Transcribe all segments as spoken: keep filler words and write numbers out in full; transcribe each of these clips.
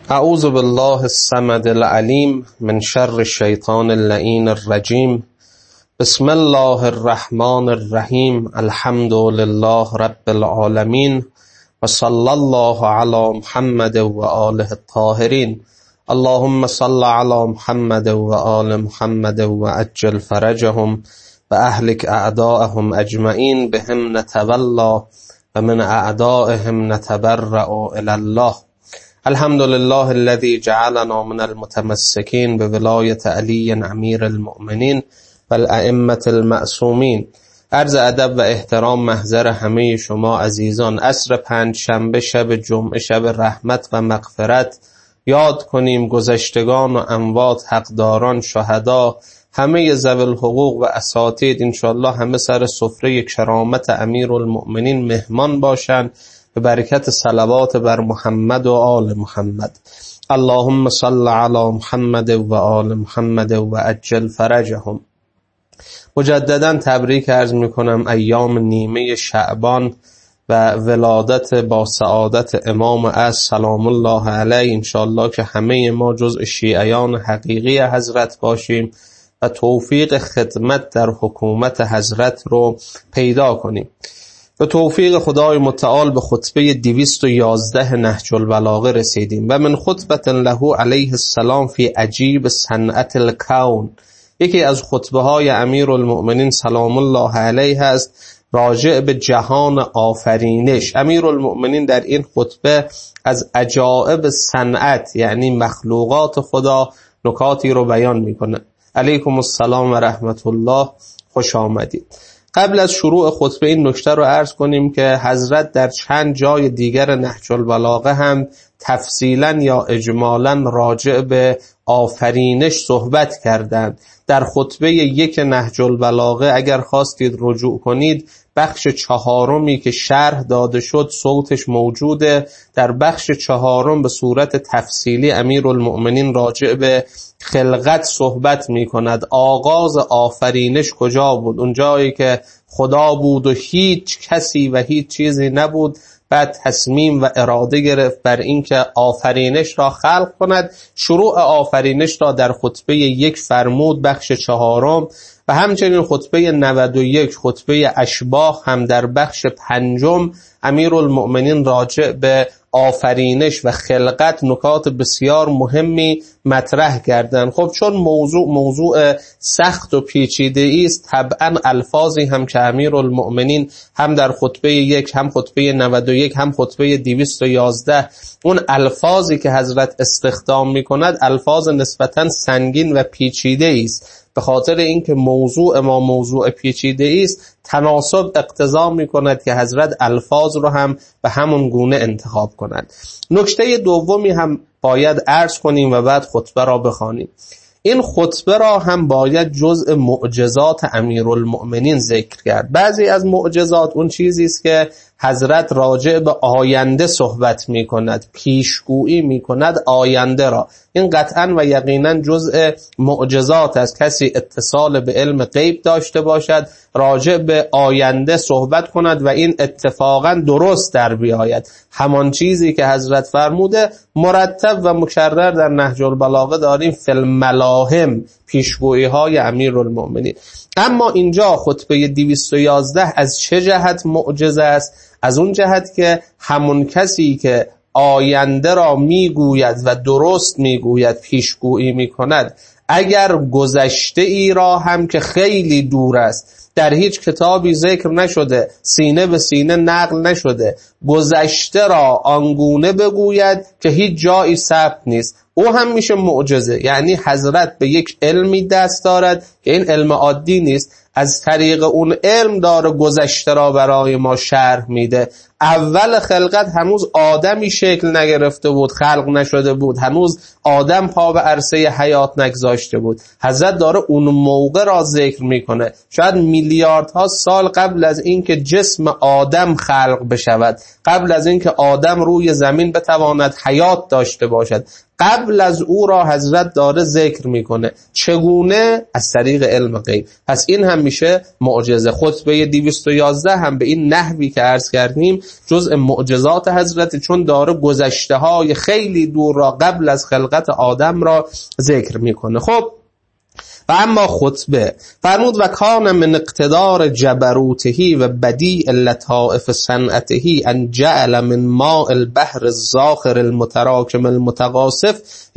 اعوذ بالله الصمد العلیم من شر الشیطان اللعین الرجیم. بسم الله الرحمن الرحیم. الحمد لله رب العالمین و صلی الله علی محمد و آله الطاهرین. اللهم صل علی محمد و آل محمد و عجل فرجهم و اهلک اعداءهم اجمعین بهم نتولا و من اعدائهم نتبرأ الی الله. الحمد لله الذي جعلنا من المتمسكين بولایت علی امیر المؤمنین و الائمة المعصومین. عرض ادب و احترام محضر همه شما عزیزان. عصر پنج شنبه شب جمعه، شب رحمت و مغفرت، یاد کنیم گذشتگان و اموات، حقداران، شهدا، همه ذوی الحقوق و اساتید انشاءالله همه سر سفره کرامت امیرالمؤمنین مهمان باشند به برکت صلوات بر محمد و آل محمد. اللهم صل علی محمد و آل محمد و عجل فرجهم. مجددا تبریک عرض میکنم ایام نیمه شعبان و ولادت با سعادت امام از سلام الله علیه. انشاءالله که همه ما جزء شیعیان حقیقی حضرت باشیم و توفیق خدمت در حکومت حضرت رو پیدا کنیم. به توفیق خدای متعال به خطبه دویست و یازده نهج البلاغه رسیدیم و من خطبه له علیه السلام فی عجیب صنعت الکون. یکی از خطبه های امیرالمؤمنین سلام الله علیه است راجع به جهان آفرینش. امیرالمؤمنین در این خطبه از عجائب صنعت یعنی مخلوقات خدا نکاتی رو بیان میکنه. علیکم السلام و رحمت الله، خوش آمدید. قبل از شروع خطبه این نکته رو عرض کنیم که حضرت در چند جای دیگر نهج البلاغه هم تفصیلا یا اجمالا راجع به آفرینش صحبت کردند. در خطبه یک نهج البلاغه اگر خواستید رجوع کنید، بخش چهارمی که شرح داده شد صوتش موجوده. در بخش چهارم به صورت تفصیلی امیرالمؤمنین راجع به خلقت صحبت می کند. آغاز آفرینش کجا بود؟ اون جایی که خدا بود و هیچ کسی و هیچ چیزی نبود، بعد تصمیم و اراده گرفت بر این که آفرینش را خلق کند. شروع آفرینش را در خطبه یک فرمود، بخش چهارم، و همچنین خطبه نود و یک، خطبه اشباح هم در بخش پنجم امیرالمؤمنین راجع به آفرینش و خلقت نکات بسیار مهمی مطرح کردند. خب چون موضوع موضوع سخت و پیچیده است، طبعا الفاظی هم که امیرالمؤمنین هم در خطبه یک، هم خطبه نود و یک، هم خطبه دویست و یازده، اون الفاظی که حضرت استخدام می کند الفاظ نسبتا سنگین و پیچیده است. به خاطر اینکه موضوع ما موضوع پیچیده است، تناسب اقتضا می کند که حضرت الفاظ رو هم به همون گونه انتخاب کند. نکته دومی هم باید عرض کنیم و بعد خطبه را بخوانیم. این خطبه را هم باید جزء معجزات امیرالمؤمنین ذکر کرد. بعضی از معجزات اون چیزی است که حضرت راجع به آینده صحبت می کند، پیشگویی می کند آینده را. این قطعا و یقینا جزء معجزات است. کسی اتصال به علم غیب داشته باشد، راجع به آینده صحبت کند و این اتفاقا درست در بیاید. همان چیزی که حضرت فرموده مرتب و مکرر در نهج البلاغه داریم، فی الملاهم، پیشگویی های امیرالمؤمنین. اما اینجا خطبه دویست و یازده از چه جهت معجزه است؟ از اون جهت که همون کسی که آینده را میگوید و درست میگوید، پیشگویی میکند، اگر گذشته ای را هم که خیلی دور است، در هیچ کتابی ذکر نشده، سینه به سینه نقل نشده، گذشته را آنگونه بگوید که هیچ جایی ثبت نیست، او هم میشه معجزه. یعنی حضرت به یک علمی دست دارد که این علم عادی نیست، از طریق اون علم داره گذشته را برای ما شرح میده. اول خلقت هنوز آدمی شکل نگرفته بود، خلق نشده بود، هنوز آدم پا به عرصه حیات نگذاشته بود. حضرت داره اون موقع را ذکر میکنه، شاید میلیاردها سال قبل از اینکه جسم آدم خلق بشود، قبل از اینکه آدم روی زمین بتواند حیات داشته باشد، قبل از او را حضرت داره ذکر میکنه. چگونه؟ از طریق علم غیب. پس این هم میشه معجزه. خطبه دویست و یازده هم به این نحوی که عرض کردیم جزء معجزات حضرت، چون داره گذشته های خیلی دور را قبل از خلقت آدم را ذکر میکنه. خب و اما خطبه فرمود و کان من اقتدار جبروتهی و بدیع لطائف صنعتهی ان جعل من ماء البحر الزاخر المتراکم المتقاصف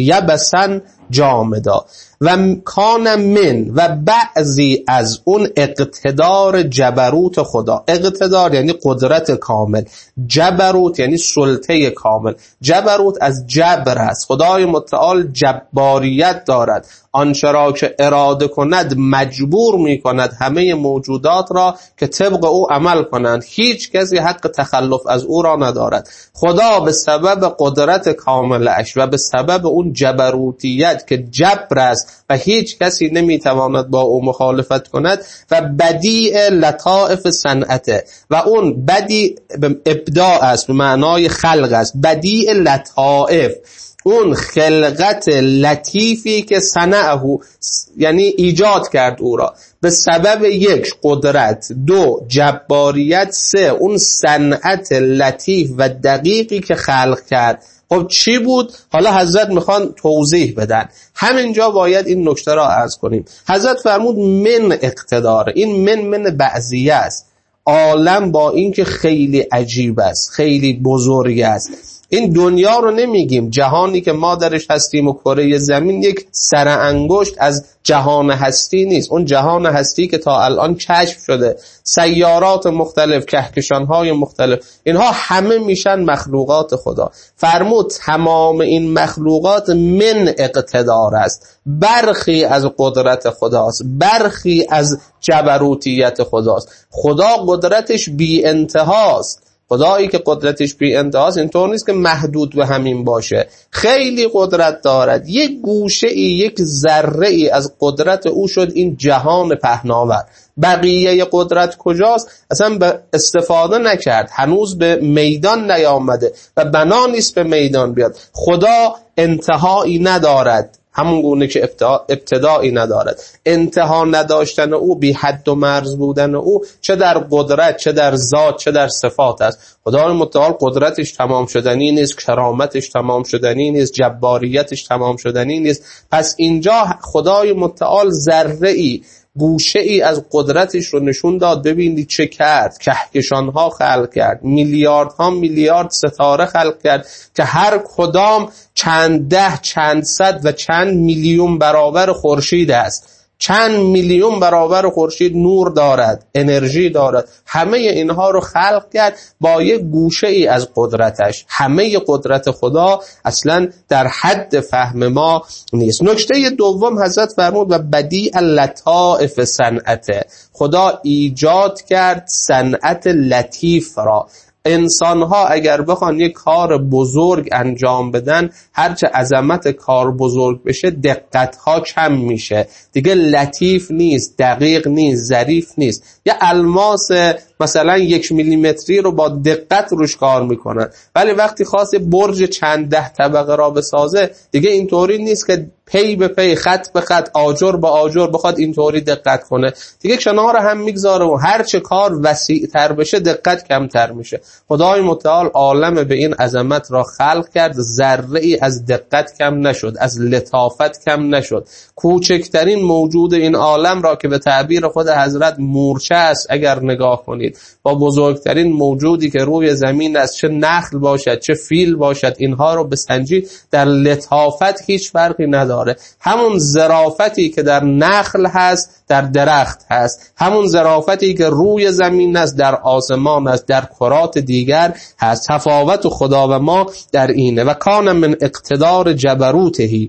یبسا جامدا. و کان من و بعضی از اون اقتدار جبروت خدا. اقتدار یعنی قدرت کامل، جبروت یعنی سلطه کامل. جبروت از جبر است، خدای متعال جباریت دارد، آنچه را که اراده کند مجبور می کند همه موجودات را که طبق او عمل کنند، هیچ کسی حق تخلف از او را ندارد. خدا به سبب قدرت کاملش و به سبب اون جبروتیت که جبر است و هیچ کسی نمیتواند با او مخالفت کند، و بدیع لطائف صنعته، و اون بدیع ابداع است به معنای خلق است، بدیع لطائف اون خلقت لطیفی که صنعه یعنی ایجاد کرد او را، به سبب یک قدرت، دو جباریت، سه اون صنعت لطیف و دقیقی که خلق کرد. خب چی بود؟ حالا حضرت میخوان توضیح بدن. همینجا باید این نکته را عرض کنیم. حضرت فرمود من اقتدار، این من من بعضیه است. عالم با این که خیلی عجیب است، خیلی بزرگ است، این دنیا رو نمیگیم، جهانی که ما درش هستیم و کره زمین یک سر انگشت از جهان هستی نیست. اون جهان هستی که تا الان کشف شده، سیارات مختلف، کهکشان‌های مختلف، اینها همه میشن مخلوقات خدا. فرمود تمام این مخلوقات من اقتدار است، برخی از قدرت خداست، برخی از جبروتیت خداست. خدا قدرتش بی انتهاست. خدایی که قدرتش بی انتهاست اینطور نیست که محدود به همین باشه، خیلی قدرت دارد. یک گوشه ای، یک ذره ای از قدرت او شد این جهان پهناور. بقیه قدرت کجاست؟ اصلا به استفاده نکرد، هنوز به میدان نیامده و بنا نیست به میدان بیاد. خدا انتهایی ندارد، همون گونه که ابتدایی ندارد. انتها نداشتن او، بی حد و مرز بودن او، چه در قدرت، چه در ذات، چه در صفات است. خدای متعال قدرتش تمام شدنی نیست، کرامتش تمام شدنی نیست، جباریتش تمام شدنی نیست. پس اینجا خدای متعال ذره ای، گوشه ای از قدرتش رو نشون داد. ببینید چه کرد، کهکشان‌ها خلق کرد، میلیاردها میلیارد ستاره خلق کرد که هر کدام چند ده، چند صد و چند میلیون برابر خورشید است. چند میلیون برابر خورشید نور دارد، انرژی دارد. همه اینها رو خلق کرد با یک گوشه ای از قدرتش. همه قدرت خدا اصلا در حد فهم ما نیست. نکته دوم حضرت فرمود و بدیع لطائف صنعته. خدا ایجاد کرد صنعت لطیف را. انسان‌ها اگر بخوان یک کار بزرگ انجام بدن، هرچه عظمت کار بزرگ بشه دقت‌ها کم میشه، دیگه لطیف نیست، دقیق نیست، ظریف نیست. یه الماس مثلا یک میلیمتری رو با دقت روش کار میکنن، ولی وقتی خواست برج چند ده طبقه را بسازه دیگه اینطوری نیست که پی به پی، خط به خط، آجر به آجر بخواد اینطوری دقت کنه، دیگه کنار هم میگذاره و هر چه کار وسیع تر بشه دقت کمتر میشه. خدای متعال عالم به این عظمت را خلق کرد، ذره ای از دقت کم نشد، از لطافت کم نشد. کوچکترین موجود این عالم را که به تعبیر خود حضرت مورچه است اگر نگاه کنید، با بزرگترین موجودی که روی زمین است، چه نخل باشد چه فیل باشد، اینها رو بسنجید در لطافت هیچ فرقی نداره. همون ظرافتی که در نخل هست در درخت هست، همون ظرافتی که روی زمین است در آسمان است، در کرات دیگر هست. تفاوت خدا و ما در اینه. و کان من اقتدار جبروتهی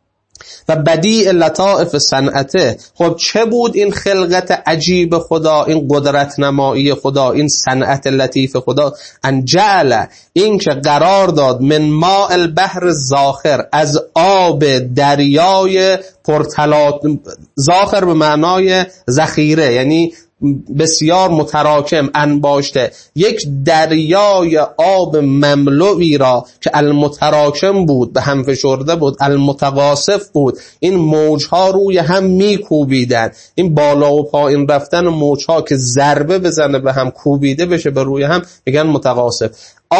و بدیع لطائف صنعته. خب چه بود این خلقت عجیب خدا، این قدرت نمایی خدا، این صنعت لطیف خدا؟ ان جعل، این که قرار داد، من ماء البحر الزاخر، از آب دریای پرتلاط. زاخر به معنای ذخیره، یعنی بسیار متراکم انباشته، یک دریای آب مملوئی را که المتراکم بود، به هم فشرده بود، المتقاصف بود، این موجها روی هم میکوبیدن، این بالا و پایین رفتن موجها که ضربه بزنه به هم، کوبیده بشه به روی هم، میگن متقاصف.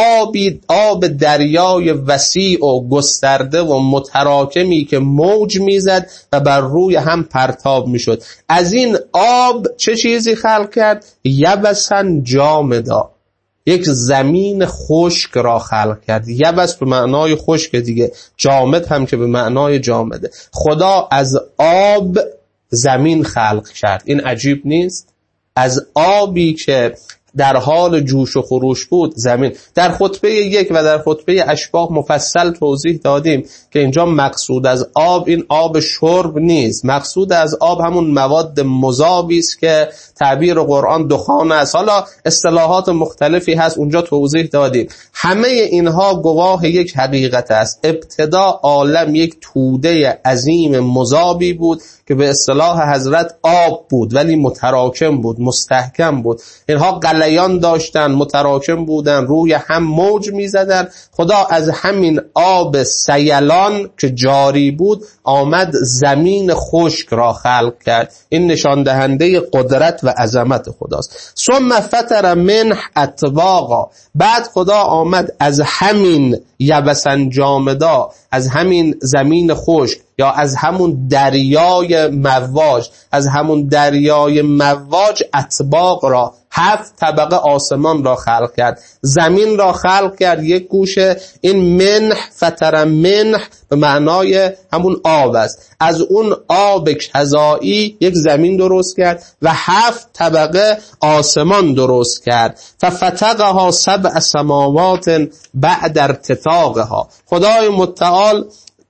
آبی آب دریای وسیع و گسترده و متراکمی که موج میزد و بر روی هم پرتاب میشد. از این آب چه چیزی خلق کرد؟ یبسا جامدا، یک زمین خشک را خلق کرد. یبس به معنای خشک دیگه، جامد هم که به معنای جامده. خدا از آب زمین خلق کرد. این عجیب نیست؟ از آبی که در حال جوش و خروش بود زمین. در خطبه یک و در خطبه اشباح مفصل توضیح دادیم که اینجا مقصود از آب این آب شرب نیست، مقصود از آب همون مواد مذابی است که تعبیر قرآن دخان است. حالا اصطلاحات مختلفی هست اونجا توضیح دادیم. همه اینها گواه یک حقیقت است. ابتدا عالم یک توده عظیم مذابی بود که به اصطلاح حضرت آب بود، ولی متراکم بود، مستحکم بود. اینها غلیان داشتن، متراکم بودن، روی هم موج می زدن. خدا از همین آب سیلان که جاری بود آمد زمین خشک را خلق کرد. این نشان دهنده قدرت و عظمت خداست. ثم فطر منه اطباقا، بعد خدا آمد از همین یبسا جامدا، از همین زمین خشک یا از همون دریای مواج، از همون دریای مواج اطباق را، هفت طبقه آسمان را خلق کرد. زمین را خلق کرد یک گوشه. این منح، فطر منح به معنای همون آب است. از اون آب کذایی یک زمین درست کرد و هفت طبقه آسمان درست کرد. ففتقها سبع سماوات بعد ارتفاقها. خدای متعال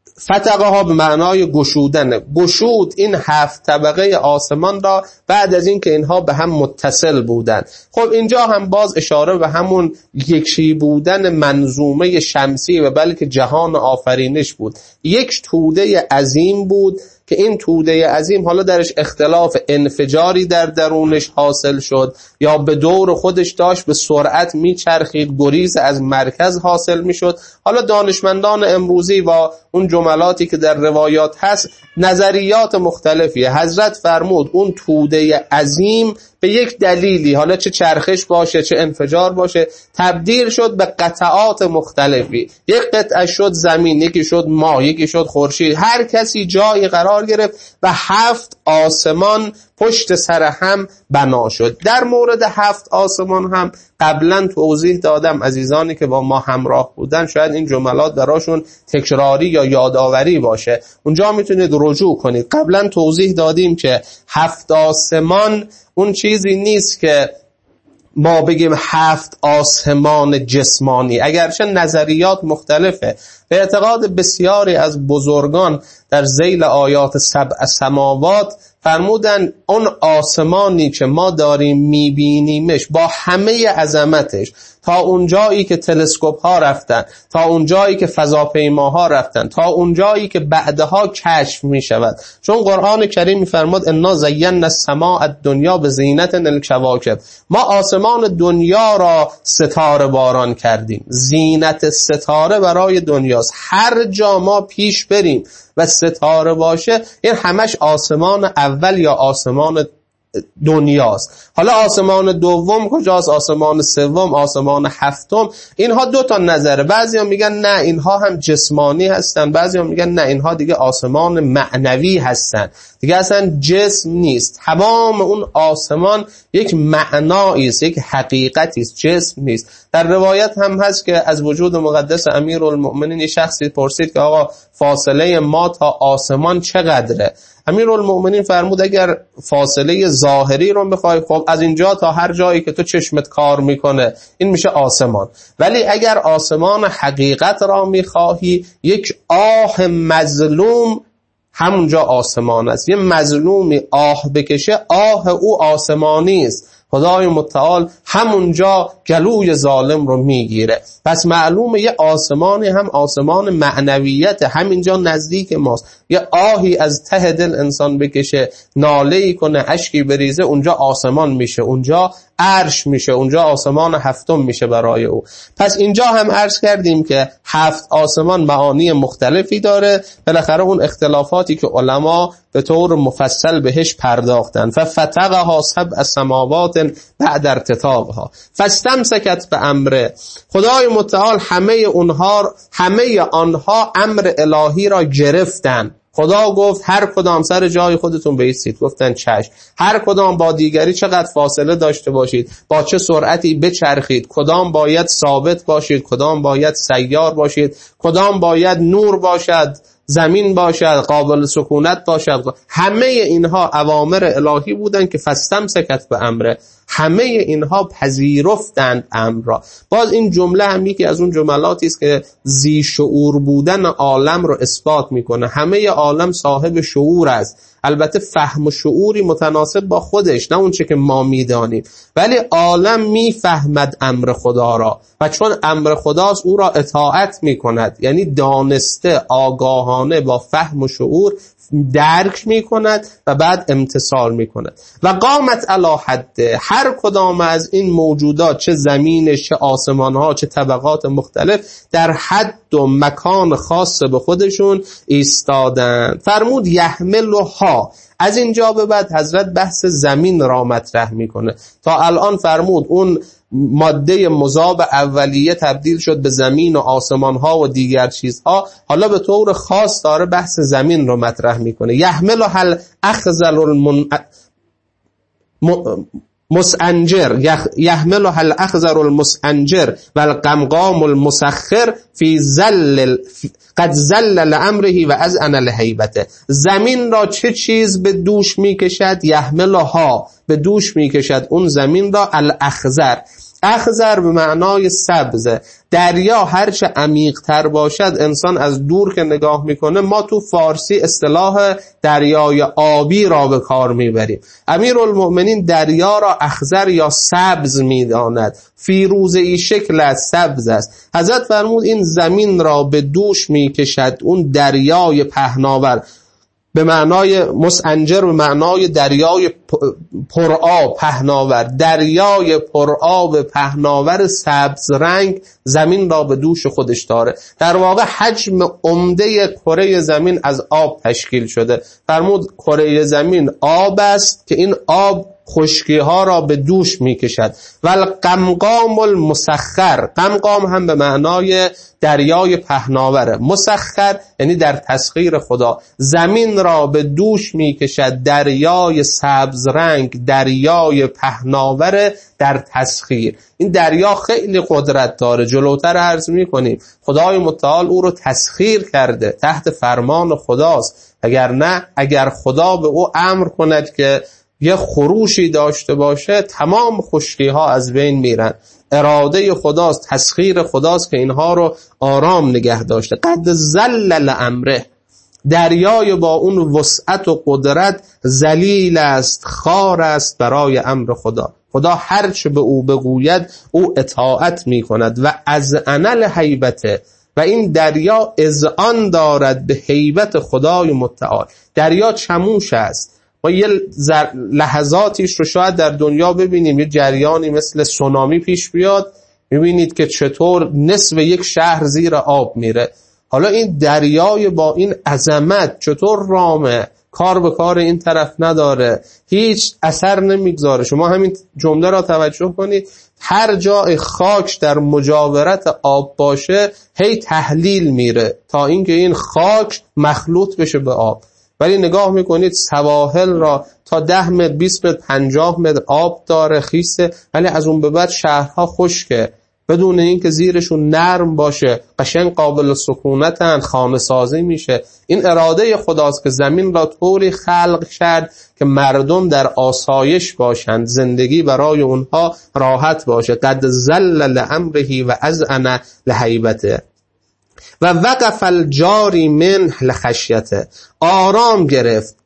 فتقها به معنای گشودن، گشود این هفت طبقه آسمان را بعد از این که اینها به هم متصل بودن. خب اینجا هم باز اشاره به همون یکی بودن منظومه شمسی و بلکه جهان آفرینش بود. یک توده عظیم بود که این توده عظیم حالا درش اختلاف انفجاری در درونش حاصل شد یا به دور خودش داشت به سرعت میچرخید، گریز از مرکز حاصل میشد. حالا دانشمندان امروزی و اون جملاتی که در روایات هست نظریات مختلفیه. حضرت فرمود اون توده عظیم به یک دلیلی، حالا چه چرخش باشه چه انفجار باشه، تبدیل شد به قطعات مختلفی. یک قطعه شد زمین، یکی شد ماه، یکی شد خورشید. هر کسی جایی قرار گرفت و هفت آسمان پشت سر هم بنا شد. در مورد هفت آسمان هم قبلا توضیح دادم. عزیزانی که با ما همراه بودن شاید این جملات براشون تکراری یا یادآوری باشه، اونجا میتونید رجوع کنید. قبلا توضیح دادیم که هفت آسمان اون چیزی نیست که ما بگیم هفت آسمان جسمانی، اگرچه نظریات مختلفه. به اعتقاد بسیاری از بزرگان در ذیل آیات سبع سماوات فرمودن اون آسمانی که ما داریم میبینیمش با همه عظمتش، تا اون جایی که تلسکوپ ها رفتن، تا اون جایی که فضاپیماها رفتن، تا اون جایی که بعدها کشف می شود. چون قرآن کریم میفرماد انا زینا السماء الدنیا بزینت الکواکب، ما آسمان دنیا را ستاره باران کردیم. زینت ستاره برای دنیاست. هر جا ما پیش بریم و ستاره باشه این همش آسمان اول یا آسمان دنیاست. حالا آسمان دوم کجاست؟ آسمان سوم، آسمان هفتم. اینها دو تا نظره. بعضیا میگن نه اینها هم جسمانی هستن، بعضیا میگن نه اینها دیگه آسمان معنوی هستن، دیگه اصلا جسم نیست. تمام اون آسمان یک معنایی است، یک حقیقتی است، جسم نیست. در روایت هم هست که از وجود مقدس امیرالمؤمنین شخصی پرسید که آقا فاصله ما تا آسمان چقدره؟ امیرالمؤمنین فرمود اگر فاصله ظاهری رو بخوای، خب از اینجا تا هر جایی که تو چشمت کار میکنه این میشه آسمان. ولی اگر آسمان حقیقت را میخواهی، یک آه مظلوم همونجا آسمان است. یه مظلومی آه بکشه، آه او آسمانی است. خدای متعال همونجا گلوی ظالم رو میگیره. پس معلومه یه آسمانی هم آسمان معنویت، همینجا نزدیک ماست. یه آهی از ته دل انسان بکشه، ناله‌ای کنه، اشکی بریزه، اونجا آسمان میشه، اونجا عرش میشه، اونجا آسمان هفتم میشه برای او. پس اینجا هم عرض کردیم که هفت آسمان معانی مختلفی داره. بالاخره اون اختلافاتی که علما به طور مفصل بهش پرداختن. ففتقها سبع سماوات بعد ارتتاقها فاستمسکت به امره. خدای متعال همه اونها همه آنها امر الهی را گرفتن. خدا گفت هر کدام سر جای خودتون بایستید، گفتن چشم. هر کدام با دیگری چقدر فاصله داشته باشید، با چه سرعتی بچرخید، کدام باید ثابت باشید، کدام باید سیار باشید، کدام باید نور باشد، زمین باشد، قابل سکونت باشد. همه اینها اوامر الهی بودن که فاستمسکت به امره. همه اینها پذیرفتند امر را. باز این جمله هم یکی از اون جملاتی است که ذی شعور بودن عالم رو اثبات میکنه. همه عالم صاحب شعور است، البته فهم و شعوری متناسب با خودش، نه اون چه که ما میدانیم، ولی عالم میفهمد امر خدا را و چون امر خداست او را اطاعت میکند. یعنی دانسته، آگاهانه، با فهم و شعور درک میکند و بعد امتثال میکند. و قامت علی حد، هر کدام از این موجودات، چه زمینش، چه آسمانها، چه طبقات مختلف، در حد و مکان خاص به خودشون ایستادن. فرمود یحملها. از اینجا به بعد حضرت بحث زمین را مطرح میکنه. تا الان فرمود اون ماده مذاب اولیه تبدیل شد به زمین و آسمان ها و دیگر چیزها، حالا به طور خاص داره بحث زمین رو مطرح میکنه. یحمل هل اخزل المن... مسنجر یحمل هل اخزر المسنجر و القمقام المسخر فی زل قد زل لامره و از انا لهیبته. زمین را چه چیز به دوش میکشد؟ یحملها، به دوش میکشد اون زمین را الاخزر. اخضر به معنای سبز. دریا هرچه عمیق تر باشد، انسان از دور که نگاه میکنه، ما تو فارسی اصطلاح دریای آبی را به کار میبریم. امیرالمؤمنین دریا را اخضر یا سبز میداند، فیروزه‌ای شکل از سبز است. حضرت فرمود این زمین را به دوش میکشد اون دریای پهناور، به معنای مسنجر، به معنای دریای پرآب، پهناور. دریای پرآب پهناور سبز رنگ زمین را به دوش خودش داره. در واقع حجم عمده کره زمین از آب تشکیل شده. فرمود کره زمین آب است که این آب خشکی ها را به دوش می کشد. و القمقام المسخر، قمقام هم به معنای دریای پهناوره. مسخر یعنی در تسخیر خدا. زمین را به دوش می کشد دریای سبز رنگ، دریای پهناوره در تسخیر. این دریا خیلی قدرت داره، جلوتر عرض می کنیم. خدای متعال او رو تسخیر کرده، تحت فرمان خداست. اگر نه، اگر خدا به او امر کند که یه خروشی داشته باشه، تمام خشکی ها از بین میرن. اراده خداست، تسخیر خداست که اینها رو آرام نگه داشته. قد ذلل امره، دریای با اون وسعت و قدرت ذلیل است، خار است برای امر خدا. خدا هر چه به او بگوید او اطاعت میکند. و از انل هیبته، و این دریا اذعان دارد به هیبت خدای متعال. دریا چموش است. ما یه لحظاتیش رو شاید در دنیا ببینیم، یه جریانی مثل سونامی پیش بیاد، میبینید که چطور نصف یک شهر زیر آب میره. حالا این دریای با این عظمت چطور رامه، کار به کار این طرف نداره، هیچ اثر نمیگذاره. شما همین جمله را توجه کنید، هر جای خاک در مجاورت آب باشه هی تحلیل میره تا اینکه این خاک مخلوط بشه به آب. ولی نگاه میکنید سواحل را تا ده متر، بیست متر، پنجاه متر آب داره، خیسه، ولی از اون به بعد شهرها خشکه، بدون اینکه زیرشون نرم باشه، قشنگ قابل سکونتن، خانه سازی میشه. این اراده خداست که زمین را طوری خلق کرد که مردم در آسایش باشند، زندگی برای اونها راحت باشه. قد ذلل امره و اذعن لهیبته و وقف الجاری منه لخشیته، آرام گرفت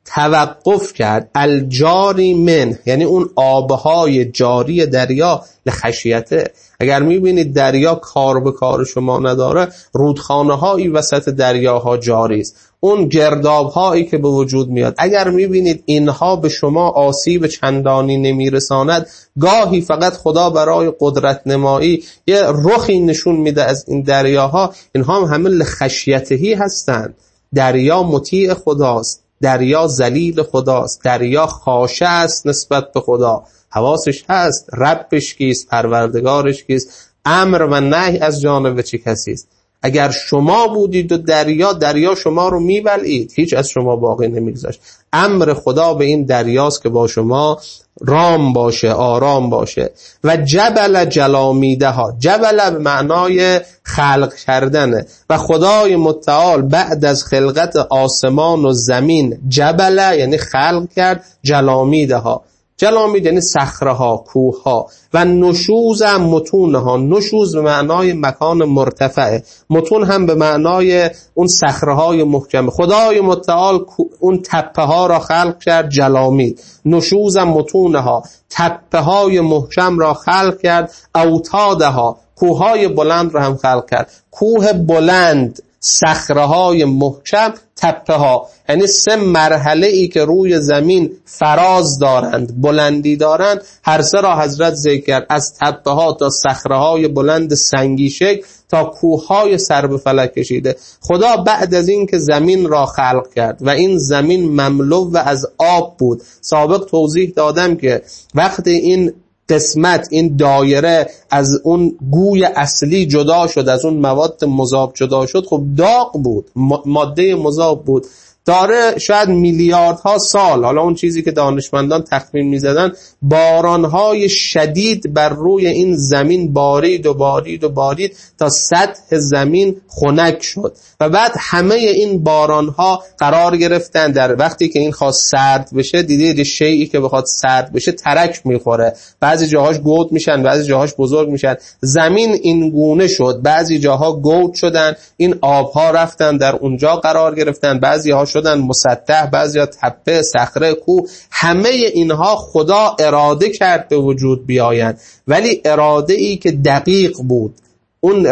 توقف کرد. الجاری من یعنی اون آبهای جاری دریا لخشیته. اگر میبینید دریا کار به کار شما نداره، رودخانه هایی وسط دریاها جاری است، اون گرداب هایی که به وجود میاد، اگر میبینید اینها به شما آسیب چندانی نمیرساند، گاهی فقط خدا برای قدرت نمایی یه رخی نشون میده از این دریاها، اینها هم همه لخشیتهی هستند. دریا مطیع خداست، دریا ذلیل خداست، دریا خاشع است نسبت به خدا، حواسش هست ربش کیست، پروردگارش کیست، امر و نهی از جانب چه کسی است. اگر شما بودید و دریا، دریا شما رو میبلعید، هیچ از شما باقی نمیگذاشت. امر خدا به این دریاست که با شما رام باشه، آرام باشه. و جبل جلامیده ها، جبل به معنای خلق کردنه و خدای متعال بعد از خلقت آسمان و زمین جبل یعنی خلق کرد جلامیده ها. جلامید یعنی صخره ها، کوه ها. و نشوز هم متون ها، نشوز به معنای مکان مرتفعه، متون هم به معنای اون صخره های محکمه. خدای متعال اون تپه ها را خلق کرد جلامید. نشوز هم متون ها، تپه های محکم را خلق کرد. اوتاده ها، کوه های بلند را هم خلق کرد. کوه بلند، صخره های محکم، تپه ها، یعنی سه مرحله ای که روی زمین فراز دارند، بلندی دارند، هر سه را حضرت ذکر کرد، از تپه ها تا صخره های بلند سنگی شکل تا کوه های سر به فلک کشیده. خدا بعد از این که زمین را خلق کرد و این زمین مملو و از آب بود، سابق توضیح دادم که وقتی این قسمت، این دایره از اون گوی اصلی جدا شد، از اون مواد مذاب جدا شد، خب داغ بود، ماده مذاب بود، داره شاید میلیاردها سال، حالا اون چیزی که دانشمندان تخمین میزدن، بارانهای شدید بر روی این زمین بارید و بارید و بارید تا سطح زمین خنک شد و بعد همه این بارانها قرار گرفتن در وقتی که این خواست سرد بشه، دیدید شیئی که بخواد سرد بشه ترک میخوره، بعضی جاهاش گود میشن، بعضی جاهاش بزرگ میشن. زمین این گونه شد، بعضی جاها گود شدن، این آبها رفتن در اونجا قرار گرفتن، بعضی ها شدن مسطح، بعضی ها تپه، صخره، کوه. همه اینها خدا اراده کرد به وجود بیاین، ولی اراده ای که دقیق بود، اون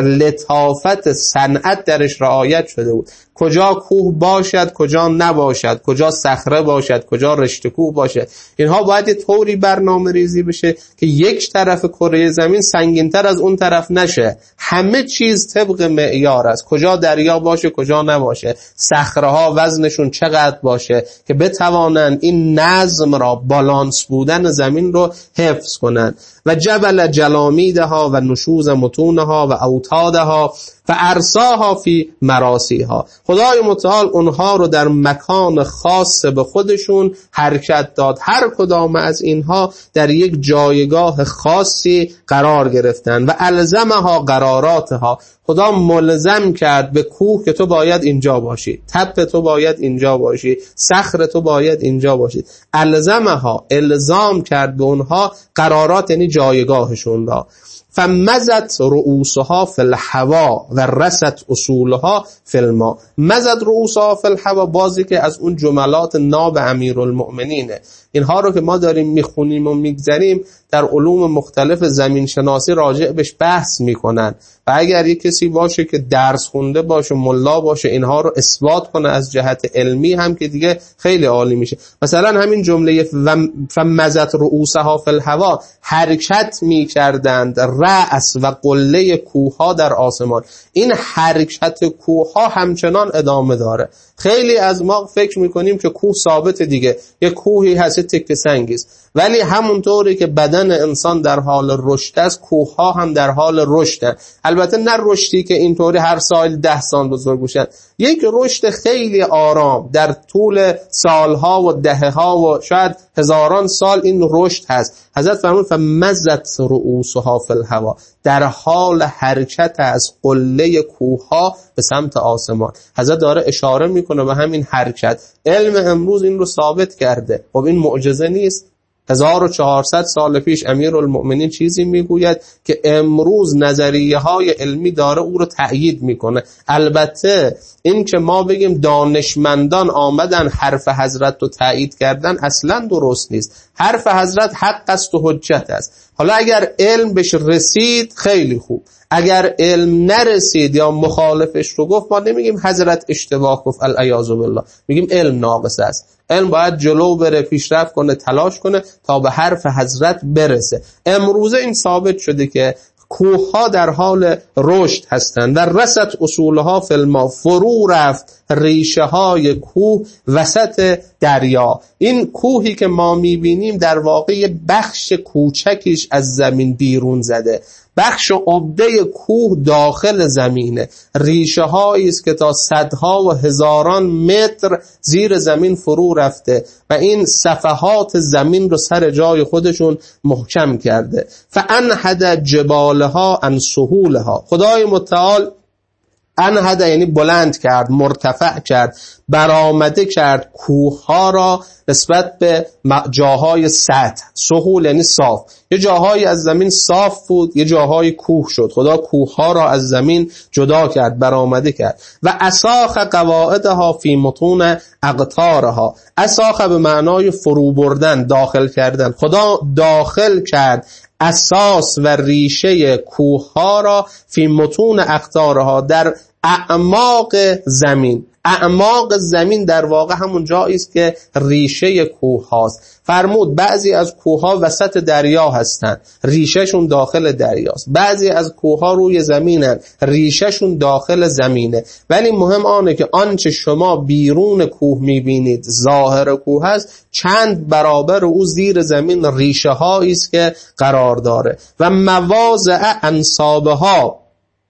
لطافت صنعت درش رعایت شده بود. کجا کوه باشد، کجا نباشد، کجا صخره باشد، کجا رشته کوه باشد، اینها باید یه طوری برنامه ریزی بشه که یک طرف کره زمین سنگین‌تر از اون طرف نشه. همه چیز طبق معیار است، کجا دریا باشه، کجا نباشه، صخره ها وزنشون چقدر باشه که بتوانند این نظم را، بالانس بودن زمین رو حفظ کنند. و جبل جلامیدها و نشوز متونها و اوتادها و ارساها فی مراسیها. خدای متعال اونها رو در مکان خاص به خودشون حرکت داد، هر کدام از اینها در یک جایگاه خاصی قرار گرفتن. و الزمها قراراتها، خدا ملزم کرد به کوه که تو باید اینجا باشی، تپه تو باید اینجا باشی، صخره تو باید اینجا باشی. الزمها، الزام کرد به اونها قرارات یعنی جایگاهشون را. فمزت رؤوسها فی الهوا و رست اصولها فی الماء. مزت رؤوسها فی الهوا، بازی که از اون جملات ناب امیرالمؤمنینه. اینها رو که ما داریم میخونیم و میگذریم در علوم مختلف زمین شناسی راجع بهش بحث میکنن و اگر یک کسی باشه که درس خونده باشه، ملا باشه، اینها رو اثبات کنه از جهت علمی هم که دیگه خیلی عالی میشه. مثلا همین جمله فمزت رؤوسها فی الهوا، حرکت میکردند رأس و قله کوهها در آسمان. این حرکت کوهها همچنان ادامه داره. خیلی از ما فکر میکنیم که کوه ثابت دیگه، یه کوهی هست، تکه سنگی است، ولی همونطوری که بدن انسان در حال رشد است، کوهها هم در حال رشد. البته نه رشدی که اینطوری هر سال ده سال بزرگ بشن، یک رشد خیلی آرام در طول سالها و دهها و شاید هزاران سال این رشد هست. حضرت فرمود فمزت رؤوسها فی الهوا، در حال حرکت از قله کوهها به سمت آسمان. حضرت داره اشاره میکنه به همین حرکت. علم امروز این رو ثابت کرده. خب این معجزه نیست؟ هزار و چهارصد سال پیش امیرالمؤمنین چیزی میگوید که امروز نظریه های علمی داره او رو تأیید میکنه. البته این که ما بگیم دانشمندان آمدن حرف حضرت رو تأیید کردن اصلا درست نیست. حرف حضرت حق است و حجت است. حالا اگر علم بهش رسید خیلی خوب، اگر علم نرسید یا مخالفش رو گفت، ما نمیگیم حضرت اشتباه گفت العیاذ بالله، میگیم علم ناقص است. علم باید جلو بره، پیشرفت کنه، تلاش کنه تا به حرف حضرت برسه. امروزه این ثابت شده که کوه‌ها در حال رشد هستند و رست اصولها فی الماء، فرو رفت ریشه های کوه وسط دریا. این کوهی که ما میبینیم در واقع بخش کوچکیش از زمین بیرون زده، بخش عمده کوه داخل زمینه، ریشه هایی است که تا صدها و هزاران متر زیر زمین فرو رفته و این صفحات زمین رو سر جای خودشون محکم کرده. فانحد جبالها عن سهولها، خدای متعال انحد یعنی بلند کرد، مرتفع کرد، برآمده کرد کوه ها را نسبت به جاهای سطح. سهول یعنی صاف، یه جاهایی از زمین صاف بود، یه جاهای کوه شد. خدا کوه ها را از زمین جدا کرد، برآمده کرد. و اساخ قواعدها فی متون اقطارها، اساخ به معنای فرو بردن، داخل کردن. خدا داخل کرد اساس و ریشه کوه ها را فی متون اقطارها، در اعماق زمین. اعماق زمین در واقع همون جایی است که ریشه کوه هاست. فرمود بعضی از کوه ها وسط دریا هستند، ریشهشون داخل دریاست. بعضی از کوه ها روی زمینن، ریشهشون داخل زمینه. ولی مهم آنه که آنچه شما بیرون کوه میبینید ظاهر کوه هست، چند برابر او زیر زمین ریشه هایی است که قرار داره. و مواضع انصابها،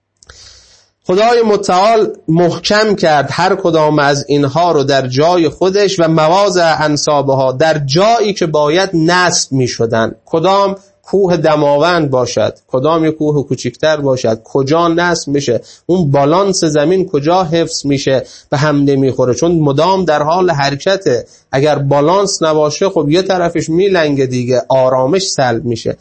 خدای متعال محکم کرد هر کدام از اینها رو در جای خودش. و مواضع انصابها، در جایی که باید نصب می شدن. کدام کوه دماوند باشد، کدام یک کوه کوچکتر باشد، کجا نصب میشه، اون بالانس زمین کجا حفظ میشه، به هم نمیخوره، چون مدام در حال حرکته. اگر بالانس نباشه خب یه طرفش میلنگه دیگه، آرامش سلب میشه.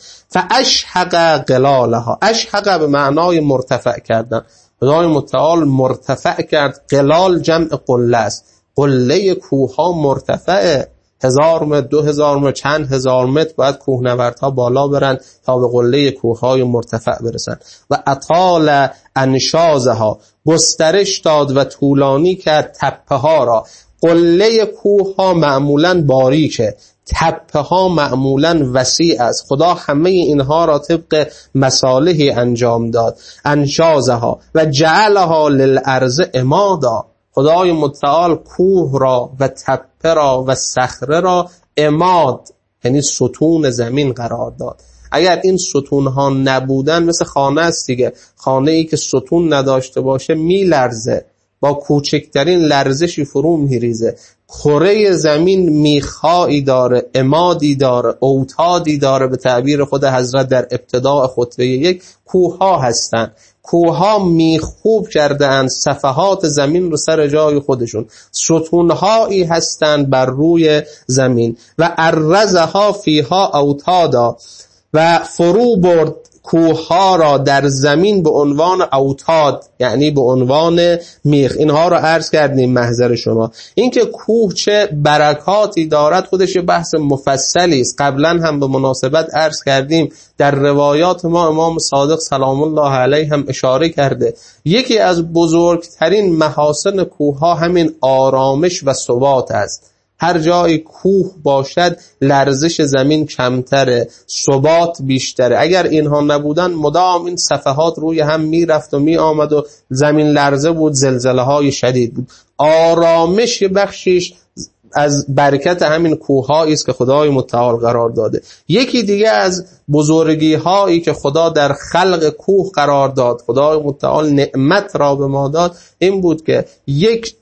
فاشحق قلالها، اشحق به معنای مرتفع کردن. خدای متعال مرتفع کرد. قلال جمع قله است. قله کوه ها مرتفعه، هزار متر، دو هزار متر، چند هزار متر باید کوهنوردها بالا برن تا به قله کوه های مرتفع برسن. و اطال انشازها، گسترش داد و طولانی کرد تپه ها را. قله کوه ها معمولاً باریکه، تپه ها معمولاً وسیع است. خدا همه اینها را طبق مصالحی انجام داد. انشازها و جعلها للارض عمادا، خدای متعال کوه را و تپه را و صخره را عماد یعنی ستون زمین قرار داد. اگر این ستون ها نبودن مثل خانه است دیگه، خانه ای که ستون نداشته باشه میلرزه، با کوچکترین لرزشی فرو میریزه. کره زمین میخایی داره، عمادی داره، اوتادی داره. به تعبیر خود حضرت در ابتداء خطبه یک، کوه ها هستن. کوه ها میخوب کرده اند صفحات زمین رو سر جای خودشون. ستون هایی هستند بر روی زمین. و ارزها فیها اوتادا، و فرو برد کوه ها را در زمین به عنوان اوتاد یعنی به عنوان میخ. اینها را عرض کردیم محضر شما. اینکه کوه چه برکاتی دارد خودش یه بحث مفصلی است. قبلا هم به مناسبت عرض کردیم، در روایات ما امام صادق سلام الله علیه هم اشاره کرده. یکی از بزرگترین محاسن کوه ها همین آرامش و ثبات است. هر جای کوه باشد لرزش زمین کمتره، ثبات بیشتره. اگر اینها نبودن مدام این صفحات روی هم می رفت و می آمد و زمین لرزه بود، زلزله های شدید بود. آرامش بخشیش از برکت همین کوه هایی است که خدای متعال قرار داده. یکی دیگه از بزرگی هایی که خدا در خلق کوه قرار داد، خدای متعال نعمت را به ما داد، این بود که یک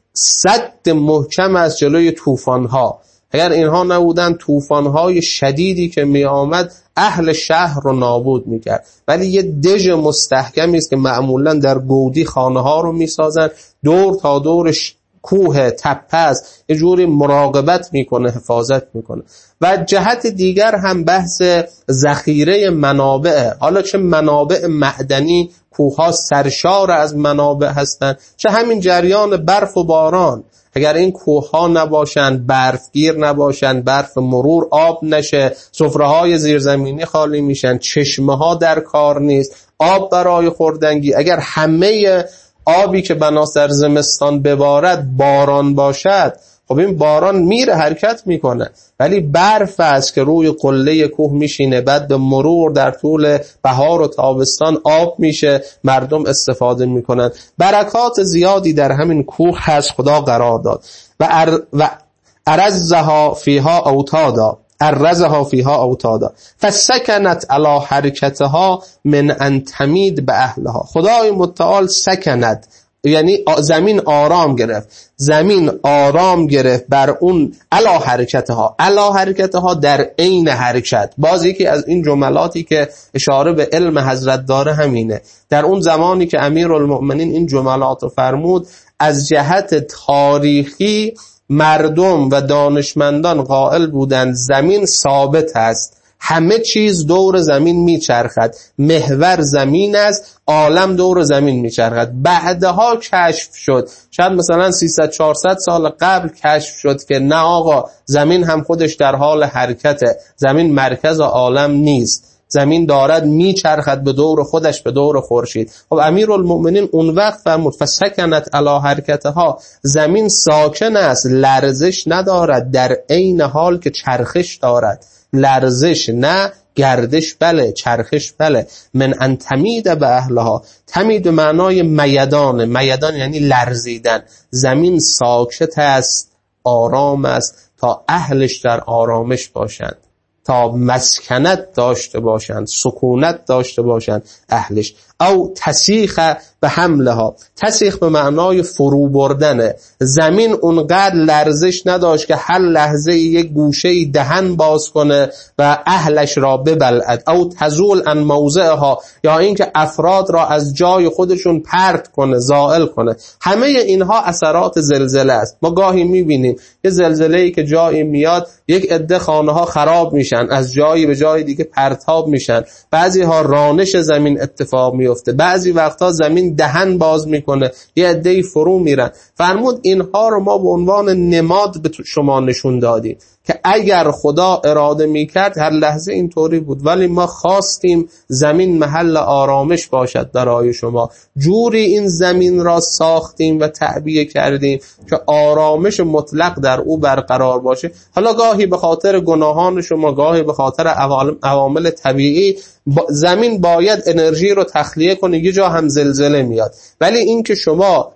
سد محکم از جلوی طوفان‌ها. اگر اینها نبودن طوفان‌های شدیدی که می آمد اهل شهر رو نابود میکرد. ولی یه دژ مستحکمی است که معمولا در گودی خانه ها رو میسازن، دور تا دور کوه تپه است، یه جوری مراقبت میکنه، حفاظت میکنه. و جهت دیگر هم بحث ذخیره منابع، حالا چه منابع معدنی، کوه ها سرشار از منابع هستند، چه همین جریان برف و باران. اگر این کوه ها نباشن، برفگیر نباشن، برف مرور آب نشه، سفره های زیرزمینی خالی میشن، چشمه ها در کار نیست، آب برای خوردنگی. اگر همه آبی که بناس در زمستان ببارد باران باشد، خب این باران میره حرکت میکنه، ولی برف است که روی قله کوه میشینه، بعد به مرور در طول بهار و تابستان آب میشه، مردم استفاده میکنن. برکات زیادی در همین کوه هست خدا قرار داد. و ار و ارزها فیها اوتادا ارزها فیها اوتادا فسکنت علی حرکتها من ان تمید به اهلها. خدای متعال سکند یعنی زمین آرام گرفت، زمین آرام گرفت بر اون علا حرکتها، علا حرکتها در عین حرکت. باز یکی از این جملاتی که اشاره به علم حضرت داره همینه. در اون زمانی که امیرالمؤمنین این جملات رو فرمود، از جهت تاریخی مردم و دانشمندان قائل بودند زمین ثابت است، همه چیز دور زمین میچرخد، محور زمین است، عالم دور زمین میچرخد. بعدها کشف شد، شاید مثلا سیصد چهارصد سال قبل کشف شد که نه آقا، زمین هم خودش در حال حرکته، زمین مرکز عالم نیست، زمین دارد میچرخد به دور خودش، به دور خورشید. خب امیرالمؤمنین اون وقت فرمود فسکنت علی حرکتها، زمین ساکن است، لرزش ندارد، در عین حال که چرخش دارد. لرزش نه، گردش بله، چرخش بله. من ان تمید به اهلها، تمید به معنای میدان، میدان یعنی لرزیدن. زمین ساکت است، آرام است تا اهلش در آرامش باشند، تا مسکنت داشته باشند، سکونت داشته باشند اهلش. او تسیخ به حملها، تسیخ به معنای فرو بردنه. زمین اونقدر لرزش نداشت که هر لحظه یک گوشه دهن باز کنه و اهلش را ببلعد. او تزول عن موضعها، یا اینکه افراد را از جای خودشون پرت کنه، زائل کنه. همه اینها اثرات زلزله است. ما گاهی میبینیم یه زلزله‌ای که جایی میاد، یک عده خانه ها خراب میشن، از جایی به جای دیگه پرتاب میشن، بعضی ها رانش زمین اتفاق میفته، بعضی وقتا زمین دهن باز میکنه، یه عده‌ای فرو میرن. فرمود اینها رو ما به عنوان نماد به شما نشون دادیم که اگر خدا اراده میکرد هر لحظه اینطوری بود، ولی ما خواستیم زمین محل آرامش باشد برای شما، جوری این زمین را ساختیم و تعبیه کردیم که آرامش مطلق در او برقرار باشه. حالا گاهی به خاطر گناهان شما، گاهی به خاطر عوامل طبیعی زمین باید انرژی رو تخلیه کنه، یه جا هم زلزله میاد، ولی این که شما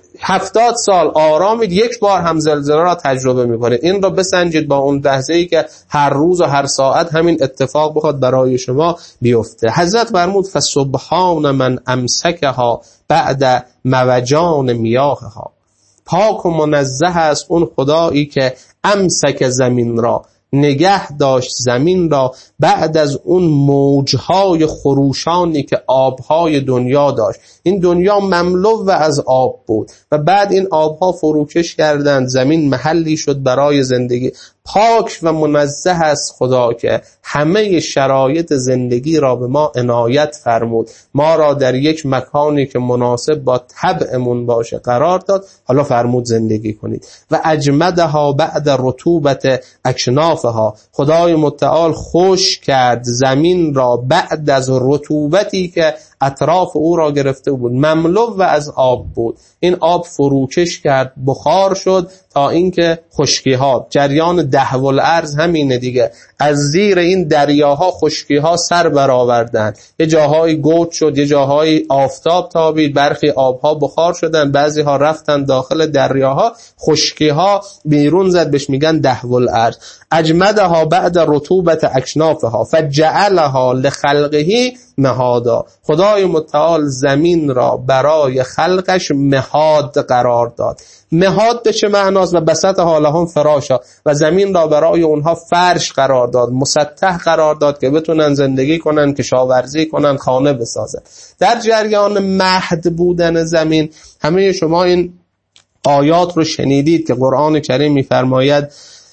هفتاد سال آرامید، یک بار هم زلزله را تجربه میکنید. این را بسنجید با اون لحظه‌ای که هر روز و هر ساعت همین اتفاق بخواد برای شما بیفته. حضرت فرمود فسبحان من امسکها بعد موجان میاهها، پاک و منزه است اون خدایی که امسک زمین را، نگه داشت زمین را بعد از اون موجهای خروشانی که آبهای دنیا داشت. این دنیا مملو از آب بود و بعد این آبها فروکش کردند، زمین محلی شد برای زندگی. پاک و منزه است خدا که همه شرایط زندگی را به ما عنایت فرمود، ما را در یک مکانی که مناسب با طبعمون باشه قرار داد. حالا فرمود زندگی کنید. و اجمدها بعد رطوبت اکنافها، خدای متعال خوش کرد زمین را بعد از رطوبتی که اطراف او را گرفته بود، مملو و از آب بود. این آب فروکش کرد، بخار شد تا اینکه خشکی ها، جریان دهو الارض همینه دیگه، از زیر این دریاها خشکی ها سر برآوردن، یه جاهای گود شد، یه جاهای آفتاب تابید، برخی آبها بخار شدن، بعضی ها رفتن داخل دریاها، خشکی ها بیرون زد، بهش میگن دهو الارض. اجمدها بعد رطوبت اکنافها فجعلها لخلقه مهادا، خدای متعال زمین را برای خلقش مهاد قرار داد. مهاد به چه معناست؟ و بسط حالهم فراشا، و زمین را برای اونها فرش قرار داد، مسطح قرار داد که بتونن زندگی کنن، کشاورزی کنن، خانه بسازن. در جریان مهد بودن زمین، همه شما این آیات رو شنیدید که قرآن کریم می‌فرماید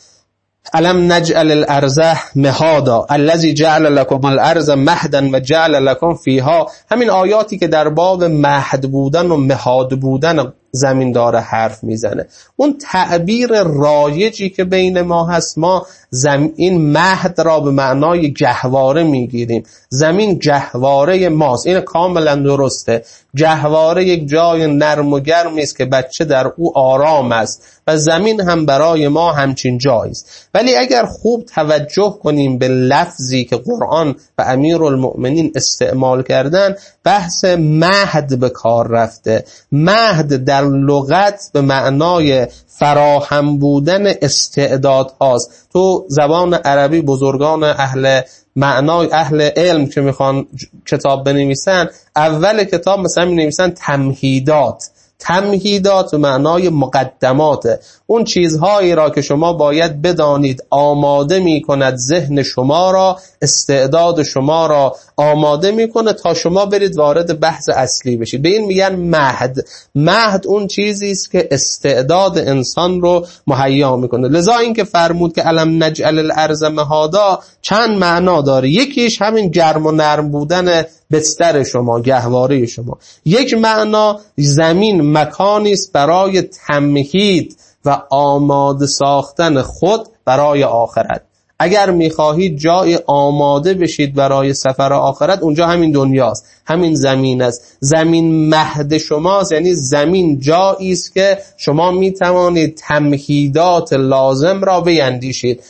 الم نجعل الارض مهادا الذی جعل لكم الارض مهدا و جعل لكم فیها. همین آیاتی که در باب مهد بودن و مهاد بودن زمین داره حرف میزنه. اون تعبیر رایجی که بین ما هست، ما زمین این مهد را به معنای گهواره میگیریم. زمین گهواره ماست، این کاملا درسته. گهواره یک جای نرم و گرمی است که بچه در او آرام است و زمین هم برای ما همچین جایی است. ولی اگر خوب توجه کنیم به لفظی که قرآن و امیرالمؤمنین استعمال کردن، بحث مهد به کار رفته. مهد در لغت به معنای فراهم بودن استعداد هاست. تو زبان عربی بزرگان اهل معنای اهل علم که میخوان کتاب بنویسن، اول کتاب مثلا می نویسن تمهیدات. تمهیدات به معنای مقدمات، اون چیزهایی را که شما باید بدانید آماده می کند ذهن شما را، استعداد شما را آماده می کنه تا شما برید وارد بحث اصلی بشید. به این میگن مهد. مهد اون چیزی است که استعداد انسان رو مهیا میکنه. لذا این که فرمود که الم نجعل الارض مهادا چند معنا داره. یکیش همین گرم و نرم بودن بستر شما، گهواره شما. یک معنا زمین مکانی است برای تمهید و آماده ساختن خود برای آخرت. اگر میخواهید جای آماده بشید برای سفر آخرت، اونجا همین دنیاست، همین زمین است. زمین مهد شماست، یعنی زمین جایی است که شما میتوانید تمهیدات لازم را بیندیشید،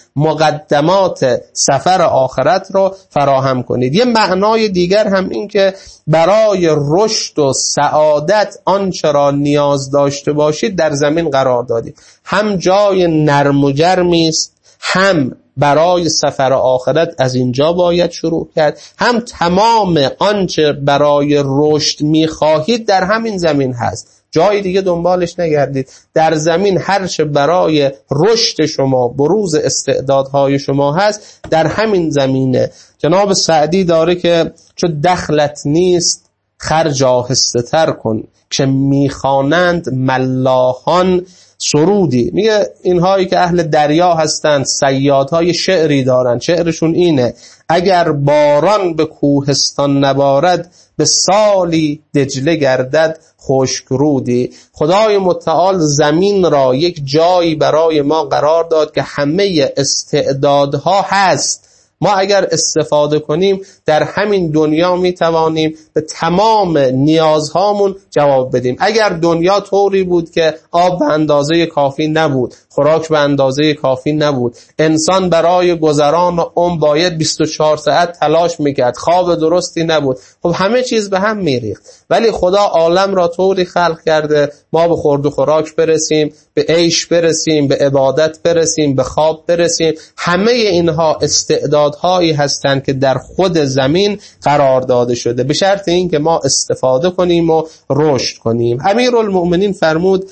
مقدمات سفر آخرت را فراهم کنید. یه معنای دیگر هم این که برای رشد و سعادت آنچه را نیاز داشته باشید در زمین قرار دادید. هم جای نرم و گرمی است، هم برای سفر آخرت از اینجا باید شروع کرد، هم تمام آنچه برای رشد میخواهید در همین زمین هست. جای دیگه دنبالش نگردید. در زمین هر چه برای رشد شما، بروز استعدادهای شما هست، در همین زمینه. جناب سعدی داره که چو دخلت نیست خرج آهسته تر کن، که میخوانند ملاحان سرودی. میگه اینهایی که اهل دریا هستند، صیادهای شعری دارن، شعرشون اینه: اگر باران به کوهستان نبارد، به سالی دجله گردد خشک رودی. خدای متعال زمین را یک جایی برای ما قرار داد که همه استعدادها هست. ما اگر استفاده کنیم در همین دنیا می توانیم به تمام نیازهامون جواب بدیم. اگر دنیا طوری بود که آب به اندازه کافی نبود، خوراک به اندازه کافی نبود، انسان برای گذران عمر باید بیست و چهار ساعت تلاش میکرد، خواب درستی نبود، خب همه چیز به هم میریخت. ولی خدا عالم را طوری خلق کرده ما به خورد و خوراک برسیم، به عیش برسیم، به عبادت برسیم، به خواب برسیم. همه اینها استعدادهایی هستند که در خود زمین قرار داده شده، به شرط این که ما استفاده کنیم و رشد کنیم. امیرالمؤمنین فرمود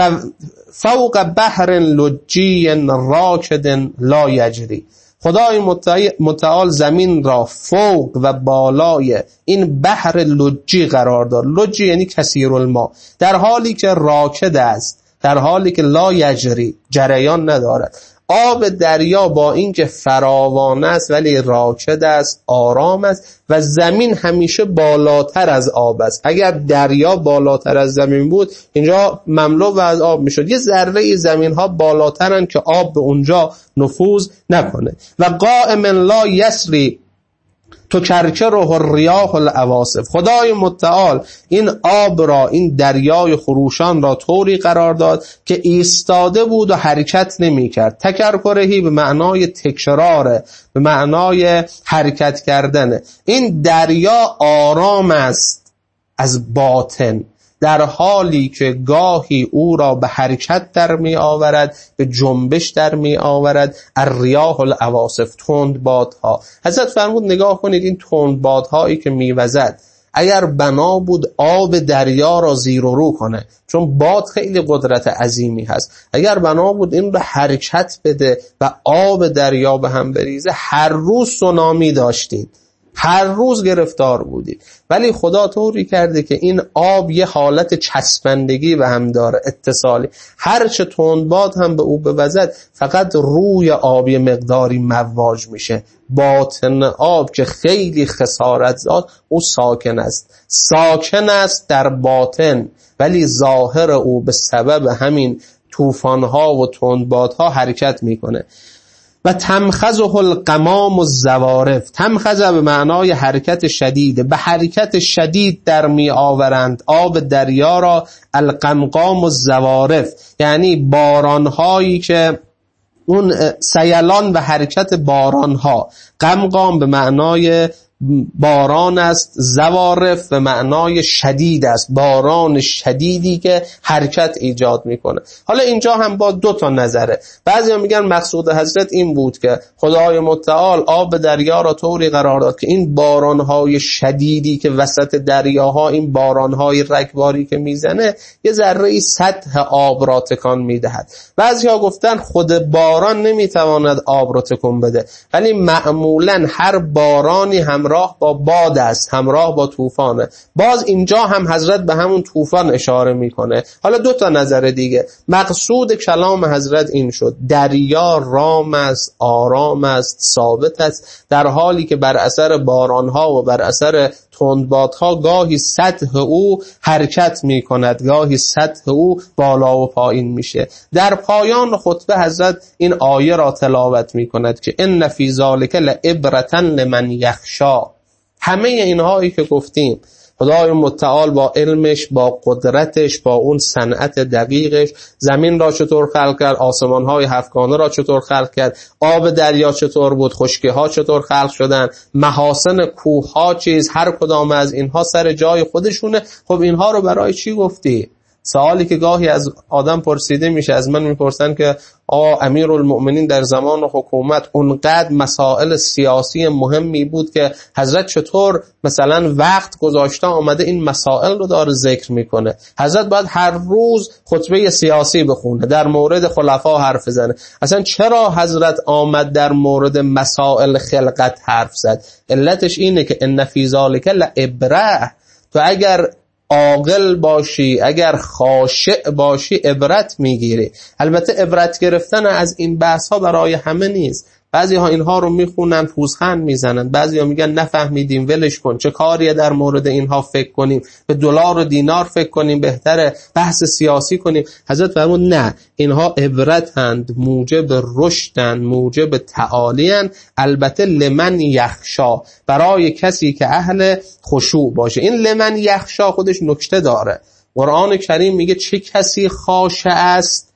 فوق بحر لجی راکد لا یجری. خدای متعال زمین را فوق و بالای این بحر لجی قرار داد. لجی یعنی کثیر الماء، در حالی که راکد است، در حالی که لا یجری، جریان ندارد. آب دریا با اینکه فراوان است ولی راکد است، آرام است و زمین همیشه بالاتر از آب است. اگر دریا بالاتر از زمین بود اینجا مملو از آب میشد. یه ذره زمین ها بالاترن که آب به اونجا نفوذ نکنه. و قائم لا یسری تو کرکر و الریاح العواصف. خدای متعال این آب را، این دریای خروشان را طوری قرار داد که ایستاده بود و حرکت نمی کرد. تکرکرهی به معنای تکراره، به معنای حرکت کردنه. این دریا آرام است از باطن، در حالی که گاهی او را به حرکت در می آورد، به جنبش در می آورد. الریاح العواصف، تند بادها. حضرت فرمود نگاه کنید این تند بادهایی که می وزد، اگر بنا بود آب دریا را زیر و رو کنه، چون باد خیلی قدرت عظیمی هست، اگر بنا بود این رو حرکت بده و آب دریا به هم بریزه، هر روز سونامی داشتید. هر روز گرفتار بودی، ولی خدا طوری کرده که این آب یه حالت چسبندگی به هم داره، اتصالی. هر چه تندباد هم به او بوزد فقط روی آب یه مقداری مواج میشه. باطن آب که خیلی خسارت زاد، او ساکن است، ساکن است در باطن، ولی ظاهر او به سبب همین طوفان‌ها و تندبادها حرکت میکنه. و تمخزه القمام الزوارف، تمخزه به معنای حرکت شدیده، به حرکت شدید در می آورند آب دریا را القمقام الزوارف، یعنی بارانهایی که اون سیلان و حرکت بارانها. قمقام به معنای باران است، زوارف به معنای شدید است، باران شدیدی که حرکت ایجاد میکنه. حالا اینجا هم با دو تا نظره. بعضی هم میگن مقصود حضرت این بود که خدای متعال آب دریا را طوری قرار داد که این بارانهای شدیدی که وسط دریاها، این بارانهای رگباری که میزنه، یه ذره سطح آب را تکان میدهد. بعضی ها گفتن خود باران نمیتواند آب را تکان بده، ولی معمولا هر بارانی هم همراه با باد است، همراه با طوفانه. باز اینجا هم حضرت به همون طوفان اشاره میکنه. حالا دو تا نظر دیگه. مقصود کلام حضرت این شد دریا رام است، آرام است، ثابت است، در حالی که بر اثر بارانها و بر اثر تندبادها گاهی سطح او حرکت میکند، گاهی سطح او بالا و پایین میشه. در پایان خطبه حضرت این آیه را تلاوت میکند که ان فی ذلک لعبرة لمن یخشی. همه اینهایی که گفتیم، خدای متعال با علمش، با قدرتش، با اون صنعت دقیقش زمین را چطور خلق کرد، آسمان‌های هفتگانه را چطور خلق کرد، آب دریا چطور بود، خشکی‌ها چطور خلق شدن، محاسن کوه‌ها چیز، هر کدام از اینها سر جای خودشونه. خب اینها رو برای چی گفتی؟ سوالی که گاهی از آدم پرسیده میشه، از من میپرسن که آ امیرالمؤمنین در زمان حکومت اونقدر مسائل سیاسی مهمی بود که حضرت چطور مثلا وقت گذاشته آمده این مسائل رو داره ذکر میکنه؟ حضرت باید هر روز خطبه سیاسی بخونه، در مورد خلفا حرف بزنه. اصلا چرا حضرت آمد در مورد مسائل خلقت حرف زد؟ علتش اینه که ان فی ذلک لعبرة. تو اگر عاقل باشی، اگر خاشع باشی، عبرت میگیری. البته عبرت گرفتن از این بحث ها برای همه نیست. بعضی ها اینها رو میخونن پوزخند میزنن، بعضی ها میگن نفهمیدیم ولش کن، چه کاریه در مورد اینها فکر کنیم، به دلار و دینار فکر کنیم، بهتره بحث سیاسی کنیم. حضرت فرمود نه، اینها عبرتند، موجب رشدند، موجب تعالیند، البته لمن یخشا، برای کسی که اهل خشوع باشه. این لمن یخشا خودش نکته داره. قرآن کریم میگه چه کسی خاشع است؟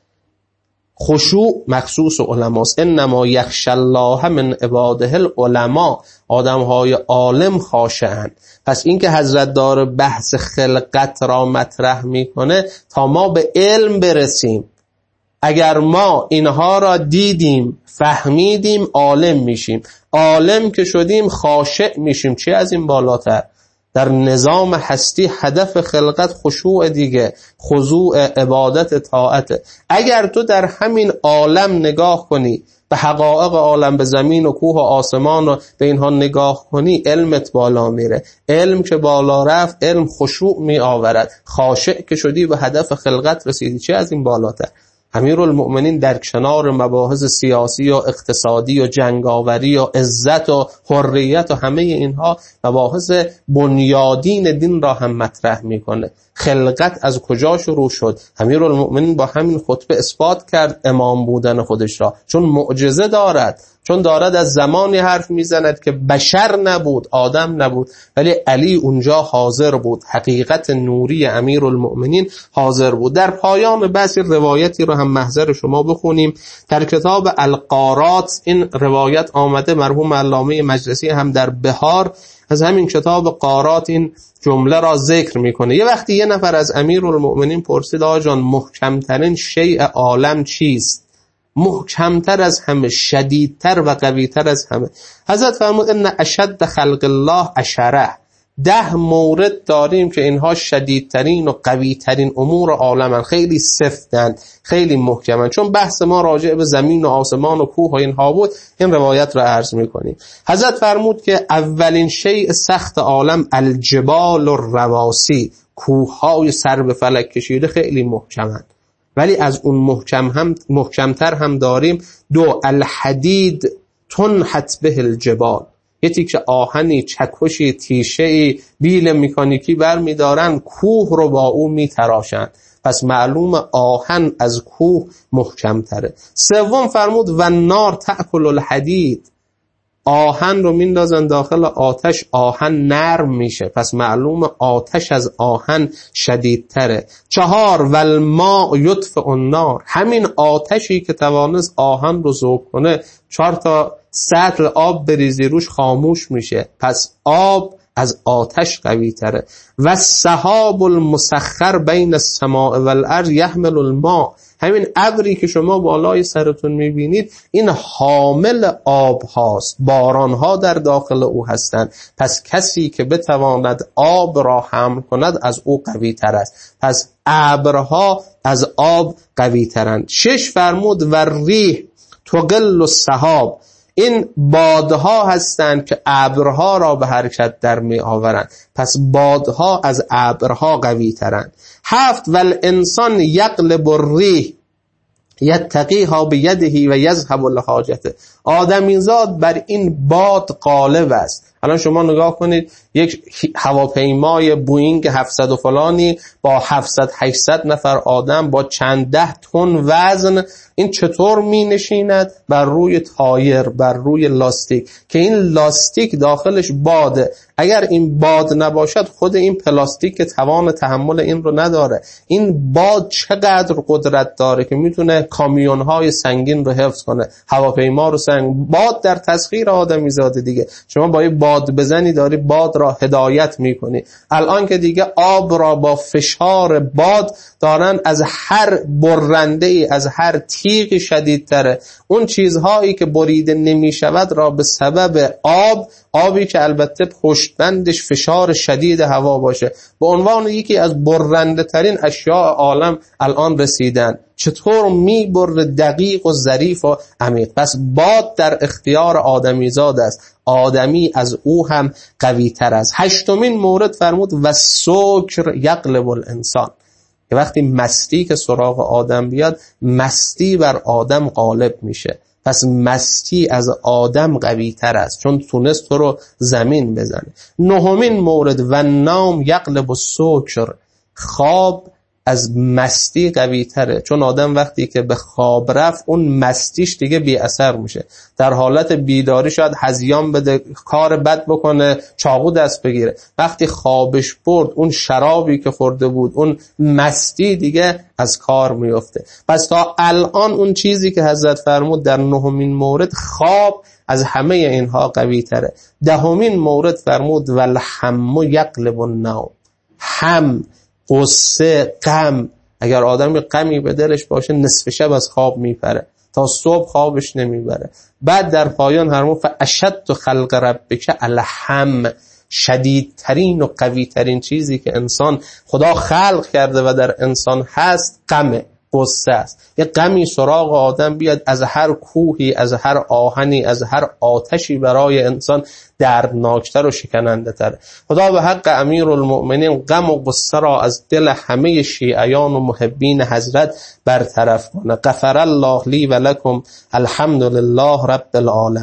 خشوع مخصوص علماست. انما یخشی الله من عباده العلماء، آدمهای عالم خاشعند. پس این که حضرت داره بحث خلقت را مطرح میکنه تا ما به علم برسیم. اگر ما اینها را دیدیم، فهمیدیم، عالم میشیم. عالم که شدیم خاشع میشیم. چی از این بالاتر؟ در نظام هستی هدف خلقت خشوع دیگه، خضوع، عبادت، طاعت. اگر تو در همین عالم نگاه کنی، به حقایق عالم، به زمین و کوه و آسمان و به اینها نگاه کنی، علمت بالا میره. علم که بالا رفت، علم خشوع می آورد. خاشع که شدی به هدف خلقت رسیدی. چه از این بالاتر؟ امیرالمؤمنین در کنار مباحث سیاسی و اقتصادی و جنگاوری و عزت و حریت و همه اینها، مباحث بنیادین دین را هم مطرح میکنه. خلقت از کجا شروع شد؟ امیرالمؤمنین با همین خطبه اثبات کرد امام بودن خودش را، چون معجزه دارد، چون دارد از زمانی حرف میزند که بشر نبود، آدم نبود، ولی علی اونجا حاضر بود. حقیقت نوری امیرالمؤمنین حاضر بود. در پایان بحث روایتی رو هم محضر شما بخونیم. در کتاب الغارات این روایت آمده، مرحوم علامه مجلسی هم در بهار از همین کتاب غارات این جمله را ذکر میکنه. یه وقتی یه نفر از امیرالمؤمنین پرسید آقا جان محکمترین شیء عالم چیست؟ محکمتر از همه، شدیدتر و قویتر از همه. حضرت فرمود ان اشد خلق الله عشره. ده مورد داریم که اینها شدیدترین و قویترین امور عالمن، خیلی سفتن، خیلی محکمن. چون بحث ما راجع به زمین و آسمان و کوه و اینها بود، این روایت را عرض میکنیم. حضرت فرمود که اولین شیء سخت عالم الجبال الرواسی، کوههای سر به فلک کشیده خیلی محکمن، ولی از اون محکم هم محکمتر هم داریم. دو الحدید تنحت به الجبال، یه تیکه آهنی، چکشی، تیشه‌ای، بیل مکانیکی بر می دارن، کوه رو با اون می تراشن. پس معلوم آهن از کوه محکم تره. سوم فرمود و نار تأکل الحدید، آهن رو میندازن داخل آتش، آهن نرم میشه، پس معلوم آتش از آهن شدیدتره. چهار والماء یطفئ النار، همین آتشی که توانست آهن رو ذوب کنه، چهار تا سطل آب بریزی روش خاموش میشه، پس آب از آتش قوی تره. و السحاب المسخر بین السماء والارض یحمل الماء، همین ابری که شما بالای سرتون میبینید این حامل آب هاست، باران ها در داخل او هستند. پس کسی که بتواند آب را حمل کند از او قوی تر است. پس ابرها از آب قوی ترند. شش فرمود و ریح تقل السحاب، این بادها هستند که ابرها را به حرکت در می آورند، پس بادها از ابرها قوی ترند. هفت والانسان یقلب الریح یتقیها بیده و یذهب لحاجته، آدمیزاد بر این باد غالب است. الان شما نگاه کنید، یک هواپیمای بوئینگ هفتصد و فلانی با هفتصد هشتصد نفر آدم با چند ده تن وزن، این چطور می نشیند بر روی تایر، بر روی لاستیک، که این لاستیک داخلش باده. اگر این باد نباشد خود این پلاستیک که توان تحمل این رو نداره. این باد چقدر قدرت داره که میتونه کامیون‌های سنگین رو حفظ کنه، هواپیما رو سنگ. باد در تسخیر آدمی زاده دیگه. شما با یه باد بزنی داری باد را هدایت میکنی. الان که دیگه آب را با فشار باد دارن از هر برنده ای، از هر تیغی شدیدتره. اون چیزهایی که بریده نمیشود را به سبب آب، آبی که البته پشتبندش فشار شدید هوا باشه، به عنوان یکی از برنده ترین اشیاء عالم الان رسیدن. چطور میبره دقیق و ظریف و عمیق. پس باد در اختیار آدمی زاد است، آدمی از او هم قوی تر است. هشتمین مورد فرمود و سکر یقلب الانسان، که وقتی مستی که سراغ آدم بیاد، مستی بر آدم غالب میشه. پس مستی از آدم قوی تر است، چون تونست تو رو زمین بزنه. نهمین مورد و نام یقلب السکر، خواب از مستی قوی تره، چون آدم وقتی که به خواب رفت اون مستیش دیگه بی اثر میشه. در حالت بیداری شاید هذیان بده، کار بد بکنه، چاقو دست بگیره. وقتی خوابش برد اون شرابی که خورده بود، اون مستی دیگه از کار میفته. پس تا الان اون چیزی که حضرت فرمود در نهمین مورد، خواب از همه اینها قوی تره. دهمین مورد فرمود والهم یقلب النوم، هم، غصه، غم. اگر آدمی غمی به دلش باشه نصف شب از خواب میپره، تا صبح خوابش نمیبره. بعد در پایان فرمود فاشد خلق ربک الهم، شدیدترین و قویترین چیزی که انسان خدا خلق کرده و در انسان هست غمه، غصه است. یه غمی سراغ آدم بیاد، از هر کوهی، از هر آهنی، از هر آتشی برای انسان دردناکتر و شکننده تر. خدا به حق امیرالمؤمنین غم و غصه را از دل همه شیعیان و محبین حضرت برطرف کنه. غفر الله لی و لکم، الحمدلله رب العالمین.